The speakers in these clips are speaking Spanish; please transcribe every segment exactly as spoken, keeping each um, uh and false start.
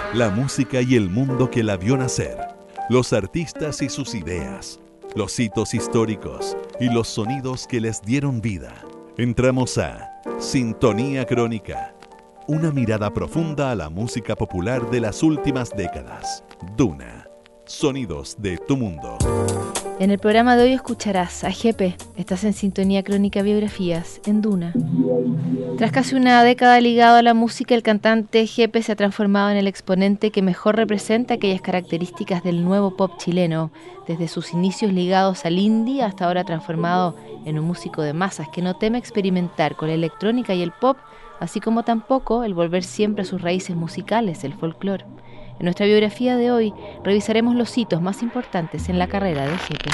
La música y el mundo que la vio nacer, los artistas y sus ideas, los hitos históricos y los sonidos que les dieron vida. Entramos a Sintonía Crónica, una mirada profunda a la música popular de las últimas décadas. Duna, sonidos de tu mundo. En el programa de hoy escucharás a Jepe. Estás en Sintonía Crónica Biografías en Duna. Tras casi una década ligado a la música, el cantante Jepe se ha transformado en el exponente que mejor representa aquellas características del nuevo pop chileno, desde sus inicios ligados al indie hasta ahora transformado en un músico de masas que no teme experimentar con la electrónica y el pop, así como tampoco el volver siempre a sus raíces musicales, el folclore. En nuestra biografía de hoy revisaremos los hitos más importantes en la carrera de Jepe.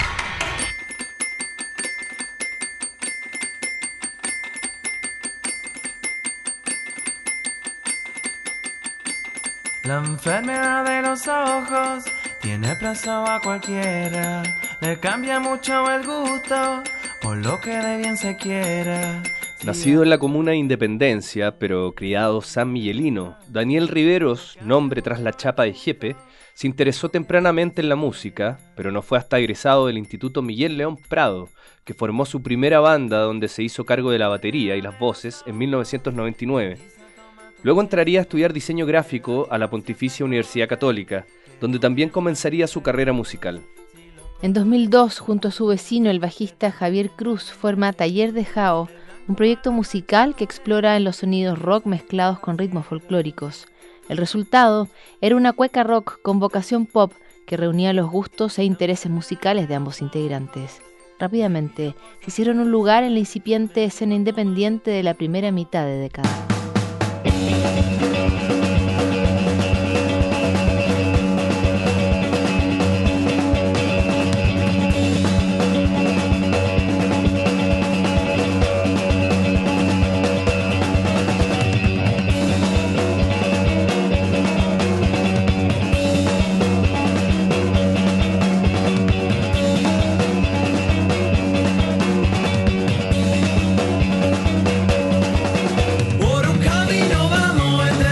La enfermedad de los ojos tiene preso a cualquiera, le cambia mucho el gusto por lo que de bien se quiera. Nacido en la comuna de Independencia, pero criado san miguelino, Daniel Riveros, nombre tras la chapa de Jepe, se interesó tempranamente en la música, pero no fue hasta egresado del Instituto Miguel León Prado, que formó su primera banda donde se hizo cargo de la batería y las voces en mil novecientos noventa y nueve. Luego entraría a estudiar diseño gráfico a la Pontificia Universidad Católica, donde también comenzaría su carrera musical. En dos mil dos, junto a su vecino, el bajista Javier Cruz, forma Taller de Jao, un proyecto musical que explora en los sonidos rock mezclados con ritmos folclóricos. El resultado era una cueca rock con vocación pop que reunía los gustos e intereses musicales de ambos integrantes. Rápidamente se hicieron un lugar en la incipiente escena independiente de la primera mitad de década. Por un camino vamos.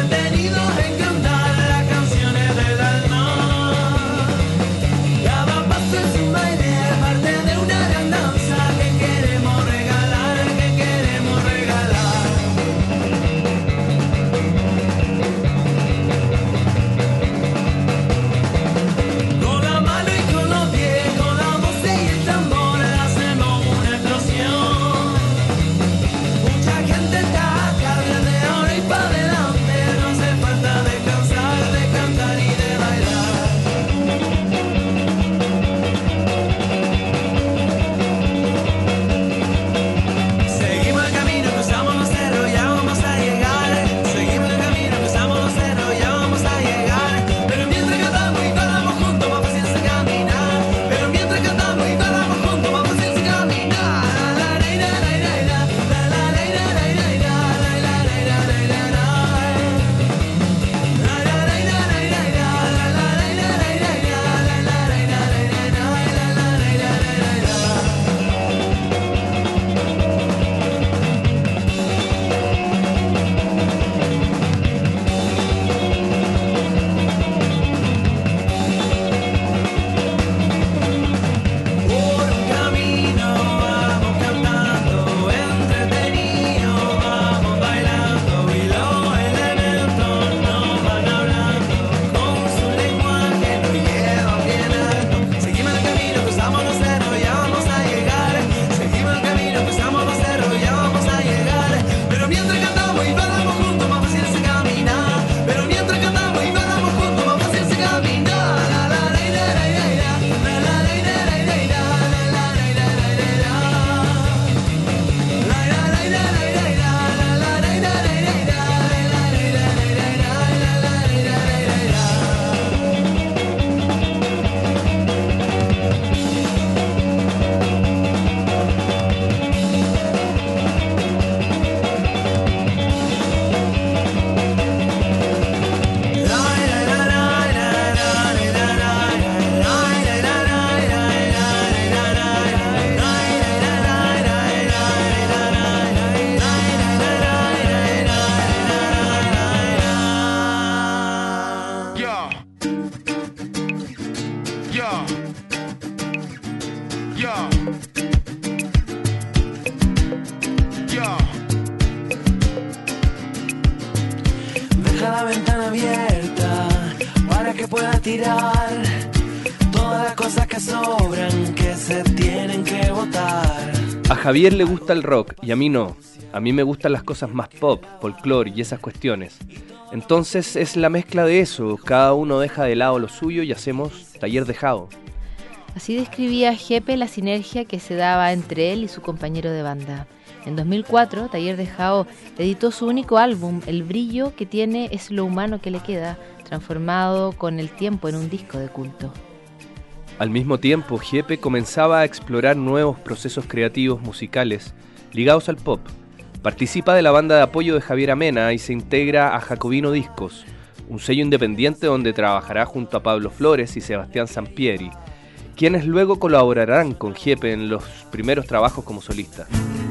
deja la ventana abierta para que pueda tirar todas las cosas que sobran, que se tienen que botar. A Javier le gusta el rock y a mí no. A mí me gustan las cosas más pop, folclore y esas cuestiones. Entonces es la mezcla de eso, cada uno deja de lado lo suyo y hacemos taller de Jao. Así describía Jepe la sinergia que se daba entre él y su compañero de banda. En dos mil cuatro, Taller de Jao editó su único álbum, El brillo que tiene es lo humano que le queda, transformado con el tiempo en un disco de culto. Al mismo tiempo, Jepe comenzaba a explorar nuevos procesos creativos musicales ligados al pop. Participa de la banda de apoyo de Javier Amena y se integra a Jacobino Discos, un sello independiente donde trabajará junto a Pablo Flores y Sebastián Sampieri, quienes luego colaborarán con Jepe en los primeros trabajos como solista.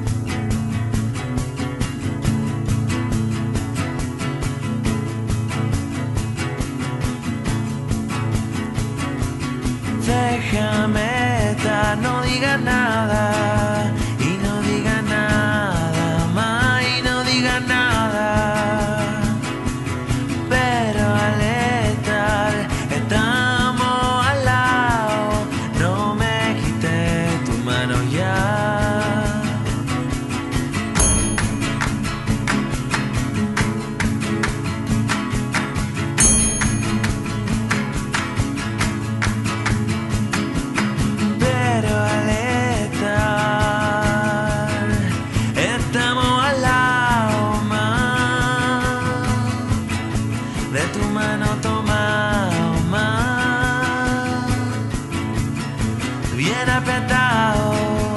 Déjame estar, no diga nada, y no diga nada más, y no diga nada. Pero al estar, estamos al lado, no me quites tu mano ya. Pero al estar, estamos al lado más, de tu mano tomado más, bien apretado.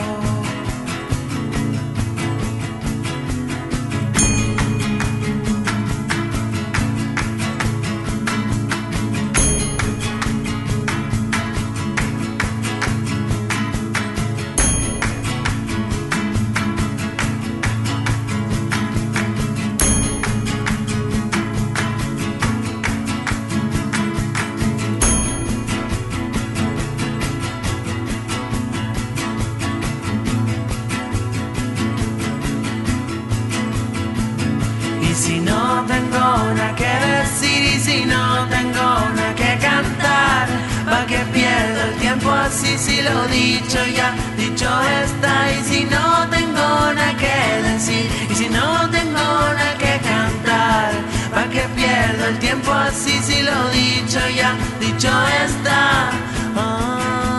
Y si no tengo nada que decir, y si no tengo nada que cantar, pa' que pierdo el tiempo así, si lo dicho ya, dicho está. Y si no tengo nada que decir, y si no tengo nada que cantar, pa' que pierdo el tiempo así, si lo dicho ya, dicho está. Oh.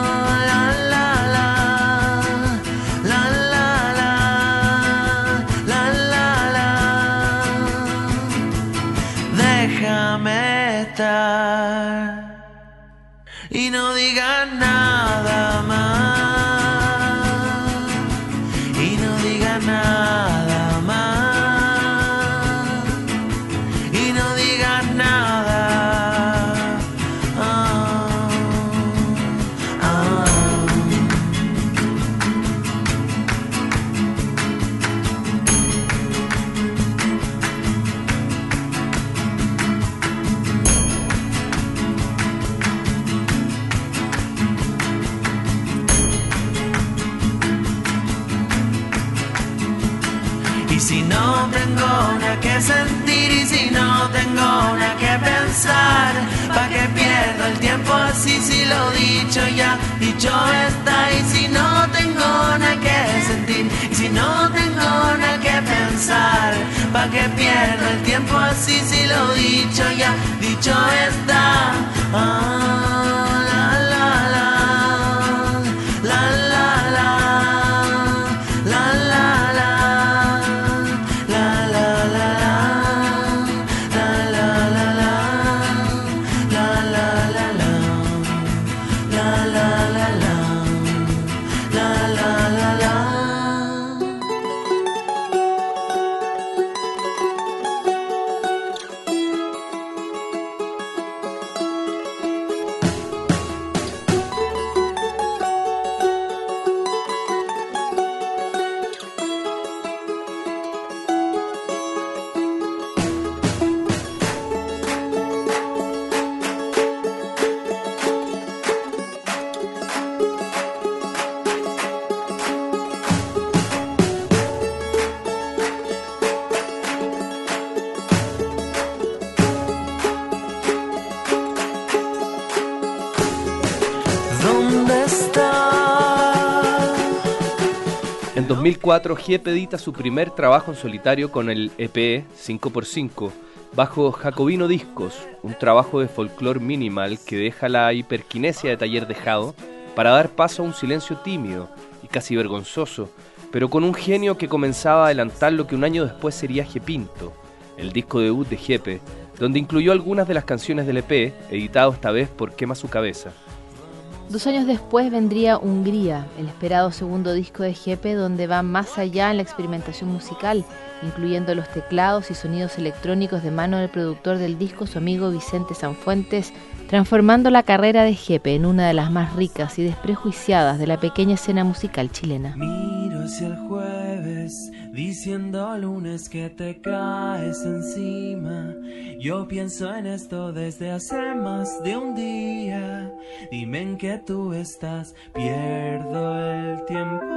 Déjame estar y no digas nada más, y no digas nada más, y no digas nada. Oh, oh. Y si no tengo nada que sentir, y si no tengo nada que pensar, pa' que pierdo el tiempo así, si lo dicho ya, dicho está. Y si no tengo nada que sentir, y si no tengo nada que pensar, pa' que pierdo el tiempo así, si lo dicho ya, dicho está. Oh, la, la, la, la, la, la, la, la, la. En dos mil cuatro, Jepe edita su primer trabajo en solitario con el E P cinco por cinco, bajo Jacobino Discos, un trabajo de folclore minimal que deja la hiperquinesia de Taller Dejado para dar paso a un silencio tímido y casi vergonzoso, pero con un genio que comenzaba a adelantar lo que un año después sería Jepinto, el disco debut de Jepe, donde incluyó algunas de las canciones del E P, editado esta vez por Quema Su Cabeza. Dos años después vendría Hungría, el esperado segundo disco de Jepe, donde va más allá en la experimentación musical, incluyendo los teclados y sonidos electrónicos de mano del productor del disco, su amigo Vicente Sanfuentes, transformando la carrera de Jepe en una de las más ricas y desprejuiciadas de la pequeña escena musical chilena. Miro hacia el jueves, diciendo lunes que te caes encima. Yo pienso en esto desde hace más de un día. Dime en qué tú estás, pierdo el tiempo.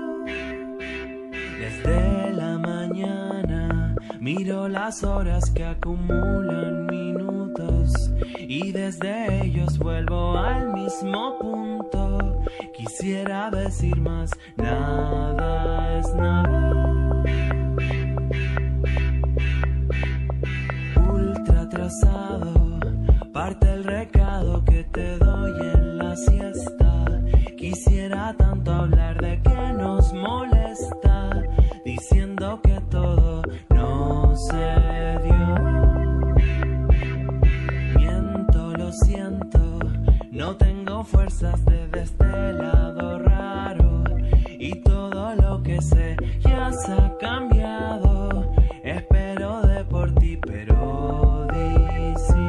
Desde la mañana miro las horas que acumulan minutos y desde ellos vuelvo al mismo punto. Quisiera decir más, nada es nada. Ultra atrasado, parte el recado que te doy en la siesta. Quisiera tanto hablar de que nos molesta, diciendo que todo no se dio. Miento, lo siento, no tengo fuerzas desde este lado raro, y todo lo que sé ya se ha cambiado. Espero de por ti, pero di sí.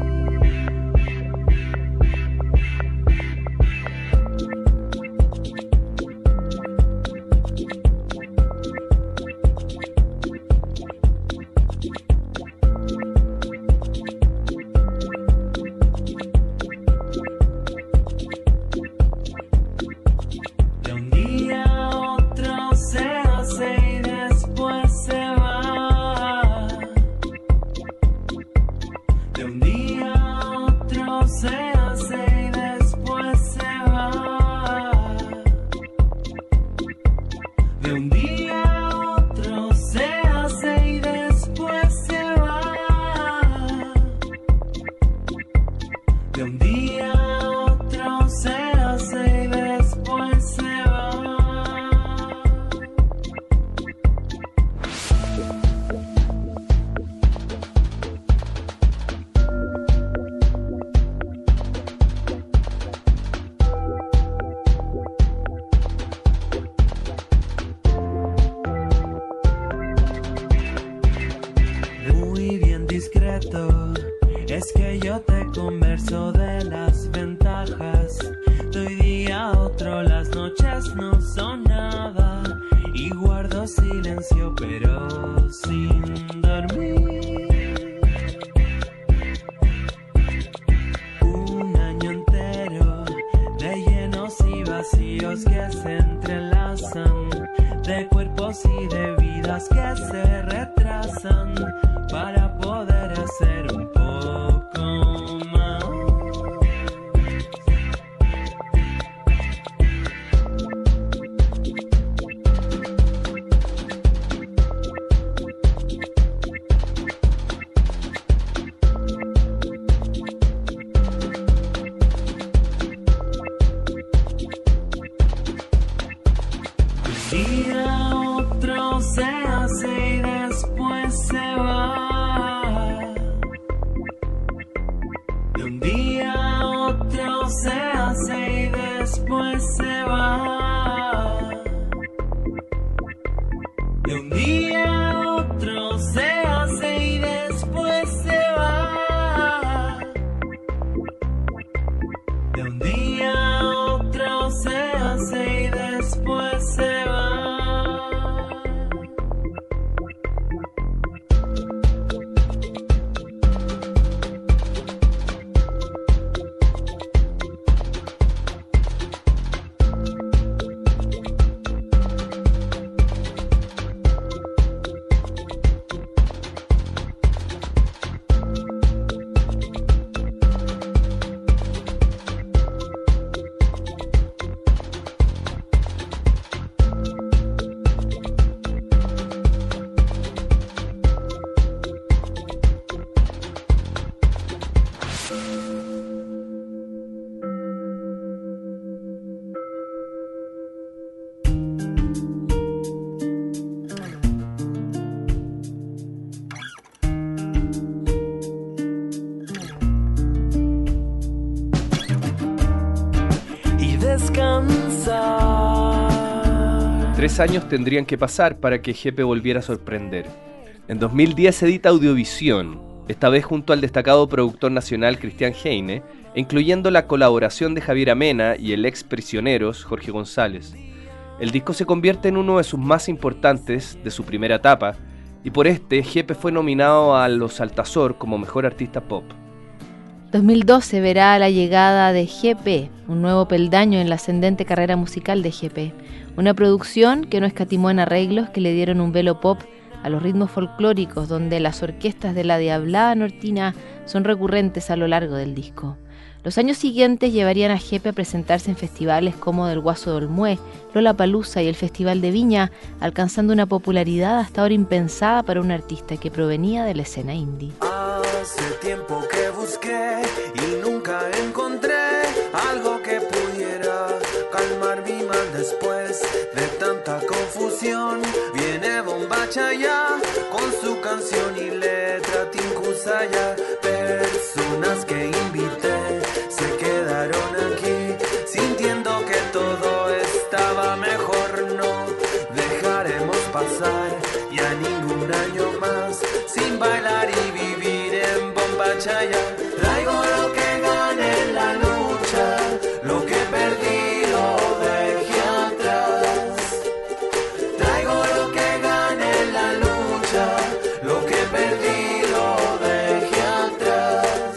Es que yo te converso de las ventajas. De hoy día a otro las noches no son nada. Y guardo silencio pero sin dormir. Un año entero de llenos y vacíos que se entrelazan, de cuerpos y de vidas que se retrasan para poder hacer un poco más. Un día otro se hace y después se va. De un día a otro se hace y después se va. De un día a otro se hace y después se va. De un día a otro se hace y después se va. descansar. Tres años tendrían que pasar para que Jepe volviera a sorprender. En dos mil diez edita Audiovisión, esta vez junto al destacado productor nacional Cristian Heine, incluyendo la colaboración de Javiera Mena y el ex Prisioneros Jorge González. El disco se convierte en uno de sus más importantes de su primera etapa, y por este Jepe fue nominado a los Altazor como Mejor Artista Pop. dos mil doce verá la llegada de G P, un nuevo peldaño en la ascendente carrera musical de G P, una producción que no escatimó en arreglos que le dieron un velo pop a los ritmos folclóricos, donde las orquestas de la Diablada Nortina son recurrentes a lo largo del disco. Los años siguientes llevarían a Jepe a presentarse en festivales como Del Guaso de Olmué, Lollapalooza y el Festival de Viña, alcanzando una popularidad hasta ahora impensada para un artista que provenía de la escena indie. Hace tiempo que busqué y nunca encontré algo que pudiera calmar mi mal después de tanta confusión. Viene Bombachaya con su canción y letra Tinkusaya. Personas que invité se quedaron aquí sintiendo que todo estaba mejor. No dejaremos pasar ya ningún año más sin bailar y vivir en Bombachaya. Traigo lo que gané en la lucha, lo que perdí lo dejé atrás. Traigo lo que gané en la lucha, lo que perdí lo dejé atrás.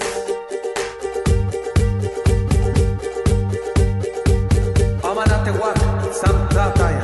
Amanate Guac, Santa Taya.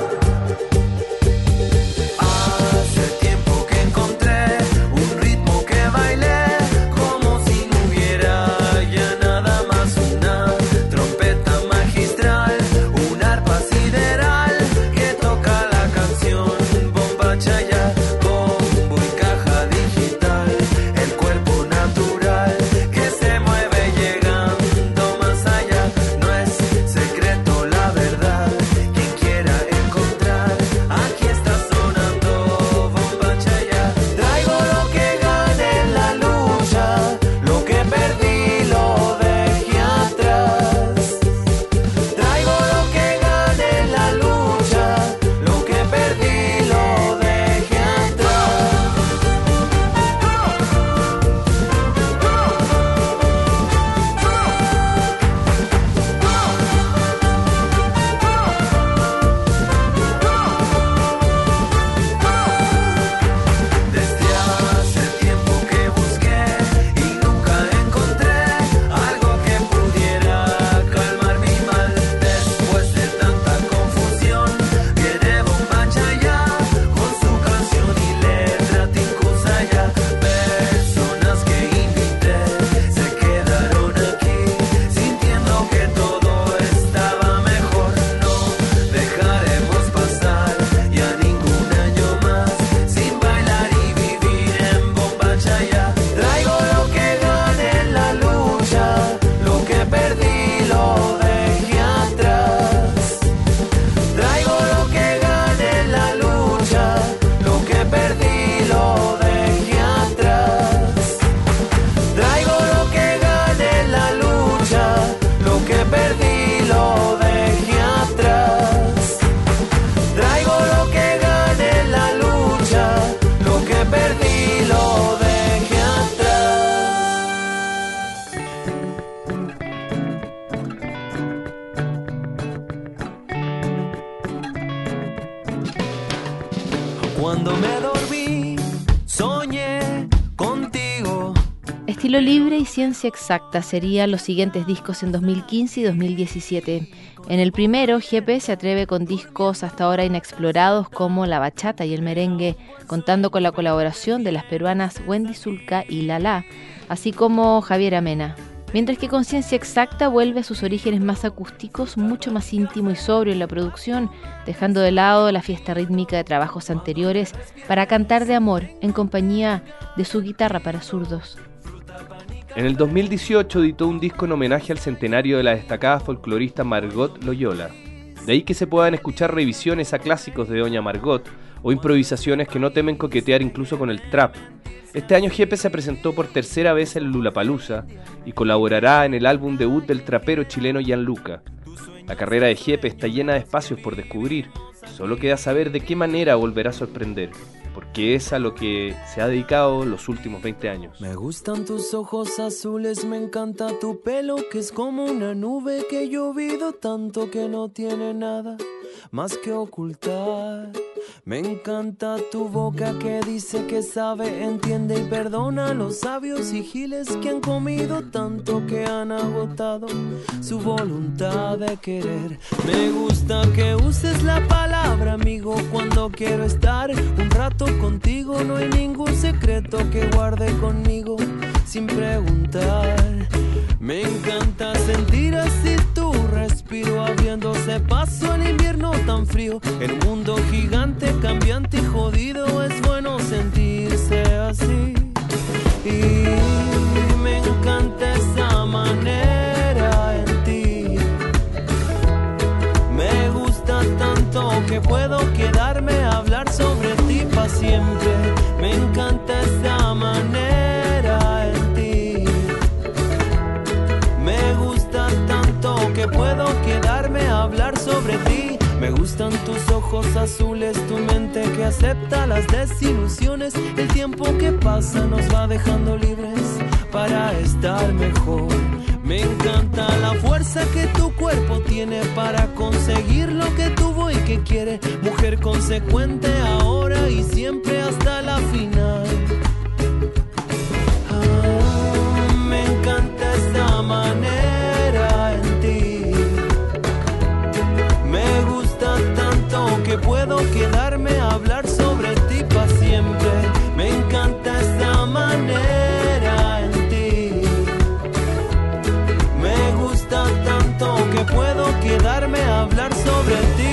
Hace tiempo que encontré un ritmo que bailé como si no hubiera ya nada más. Una trompeta magistral, un arpa sideral que toca la canción Bombachaya. Bombo y caja digital, el cuerpo natural que se mueve llegando más allá. No es secreto la verdad, quien quiera encontrar, aquí está sonando Bombachaya. Traigo lo que gané en la lucha, lo que perdí lo dejé atrás. Traigo lo que gané en la lucha, lo que perdí lo dejé atrás. Desde hace tiempo que busqué y nunca encontré algo que pudiera calmar mi mal. Después de tanta confusión, viene Bombachaya con su canción y letra Tinkusaya. Personas que invité se quedaron aquí sintiendo que todo estaba mejor. No dejaremos pasar ya ningún año más sin bailar y vivir en Bombachaya. Traigo lo que gané en la lucha, lo que perdí lo dejé atrás. Traigo lo que gané en la lucha, lo que perdí lo dejé atrás. Traigo lo que gané en la lucha, lo que perdí lo dejé atrás. Traigo lo que gané en la lucha, lo que perdí lo dejé atrás. Cuando me dormí, soñé contigo. Estilo libre y ciencia exacta serían los siguientes discos en dos mil quince y dos mil diecisiete. En el primero, G P se atreve con discos hasta ahora inexplorados como la bachata y el merengue, contando con la colaboración de las peruanas Wendy Zulka y Lala, así como Javiera Mena. Mientras que con Ciencia Exacta vuelve a sus orígenes más acústicos, mucho más íntimo y sobrio en la producción, dejando de lado la fiesta rítmica de trabajos anteriores para cantar de amor en compañía de su guitarra para zurdos. En el dos mil dieciocho editó un disco en homenaje al centenario de la destacada folclorista Margot Loyola. De ahí que se puedan escuchar revisiones a clásicos de Doña Margot o improvisaciones que no temen coquetear incluso con el trap. Este año Jepe se presentó por tercera vez en Lollapalooza y colaborará en el álbum debut del trapero chileno Gianluca. La carrera de Jepe está llena de espacios por descubrir. Solo queda saber de qué manera volverá a sorprender, porque es a lo que se ha dedicado los últimos veinte años. Me gustan tus ojos azules, me encanta tu pelo, que es como una nube que he llovido tanto que no tiene nada más que ocultar. Me encanta tu boca que dice que sabe, entiende y perdona a los sabios y giles que han comido tanto que han agotado su voluntad de querer. Me gusta que uses la palabra amigo cuando quiero estar un rato contigo. No hay ningún secreto que guarde conmigo sin preguntar. Me encanta sentir así tu respiro, abriéndose paso al invierno tan frío. En un mundo gigante, cambiante y jodido, es bueno sentirse así. Y me encanta esa manera en ti. Me gusta tanto que puedo quedarme a hablar sobre ti para siempre. Me encanta esa manera en ti. Me gusta tanto que puedo quedarme a hablar sobre ti. Me gustan tus ojos azules, tu mente que acepta las desilusiones. El tiempo que pasa nos va dejando libres para estar mejor. Me encanta la fuerza que tu cuerpo tiene para conseguir lo que tuvo y que quiere. Mujer consecuente ahora y siempre hasta la final. Ah, me encanta esa manera en ti. Me gusta tanto que puedo quedarme a hablar sobre ti para siempre. Me encanta esa manera en ti. Me gusta tanto que puedo quedarme a hablar sobre ti.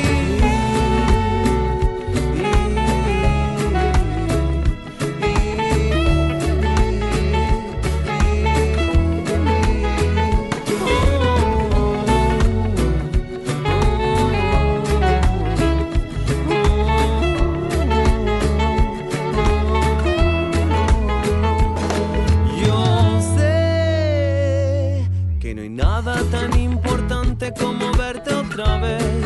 Tan importante como verte otra vez.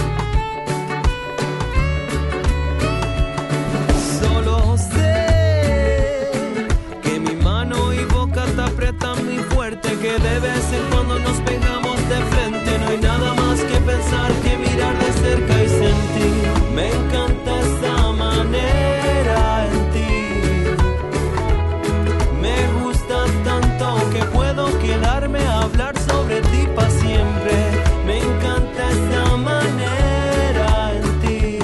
Solo sé que mi mano y boca te aprietan muy fuerte, que debe ser cuando nos pegamos de frente. No hay nada más que pensar que mirar de cerca y sentir. Me encanta esa manera en ti. Me gusta tanto que puedo quedarme a hablar sobre ti para siempre. Me encanta esa manera en ti.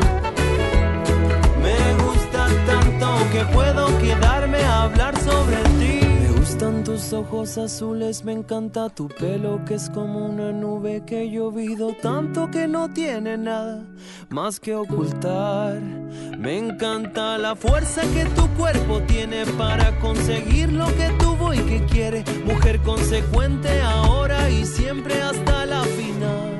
Me gusta tanto que puedo quedarme a hablar sobre ti. Me gustan tus ojos azules, me encanta tu pelo que es como una nube que he llovido tanto que no tiene nada más que ocultar. Me encanta la fuerza que tu cuerpo tiene para conseguir lo que tuvo y que quiere. Mujer consecuente ahora y siempre hasta la final.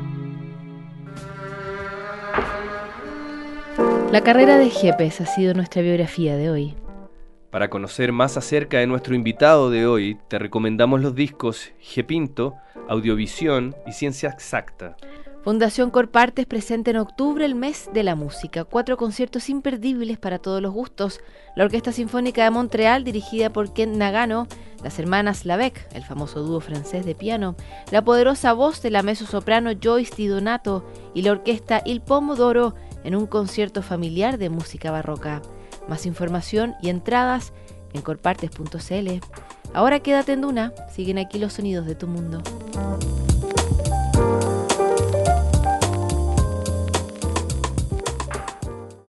La carrera de Jepes ha sido nuestra biografía de hoy. Para conocer más acerca de nuestro invitado de hoy, te recomendamos los discos Jepinto, Audiovisión y Ciencia Exacta. Fundación Corpartes presenta en octubre el mes de la música. Cuatro conciertos imperdibles para todos los gustos. La Orquesta Sinfónica de Montreal, dirigida por Ken Nagano, las hermanas Lavec, el famoso dúo francés de piano, la poderosa voz de la mezzosoprano Joyce Di Donato y la orquesta Il Pomodoro en un concierto familiar de música barroca. Más información y entradas en corpartes punto c l. Ahora quédate en Duna. Siguen aquí los sonidos de tu mundo.